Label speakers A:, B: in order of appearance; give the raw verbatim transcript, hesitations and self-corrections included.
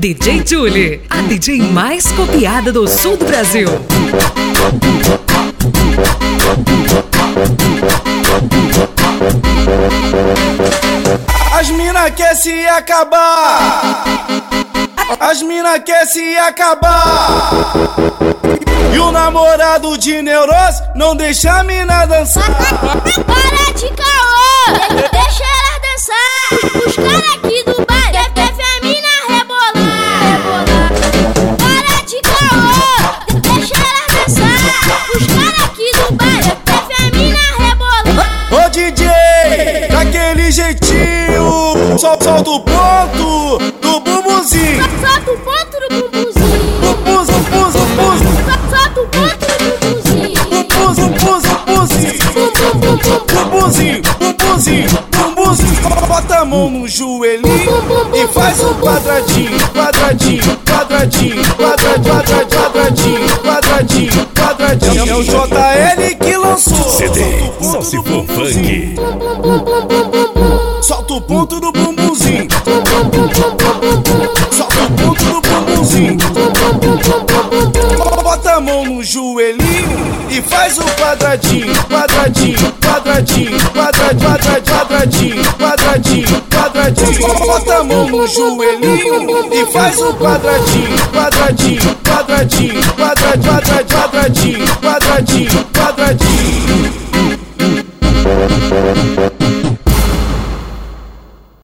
A: D J Julie, a D J mais copiada do sul do Brasil.
B: As mina quer se acabar, as mina quer se acabar. E o namorado de neurose não deixa a mina dançar.
C: Para de caô, deixa ela dançar. Os caras aqui do bar quer ver a mina rebolar. Para de caô, deixa ela dançar. Os caras aqui do bar quer ver a mina rebolar.
B: Ô D J, daquele jeitinho, sol, solta o ponto do bumbumzinho.
C: Solta o ponto do bumbumzinho.
B: Bumbum, bumbum, bumbum.
C: Solta o ponto do bumbumzinho.
B: Bumbum, bumbum, bumbumzinho. Bumbumzinho, bumbumzinho, bumbumzinho. Bota a mão no joelhinho e faz um quadradinho, quadradinho, quadradinho, quadradinho, quadradinho, quadradinho, quadradinho. É o J L que lançou.
D: C D, só se for funk.
B: Solta o ponto do bumbumzinho. Solta o ponto do bumbumzinho. Bota a mão no joelhinho e faz um quadradinho, quadradinho, quadradinho, quadradinho, quadradinho, quadradinho. Bota a mão no joelhinho e faz um quadradinho, quadradinho, quadradinho, quadradinho, quadradinho, quadradinho, quadradinho.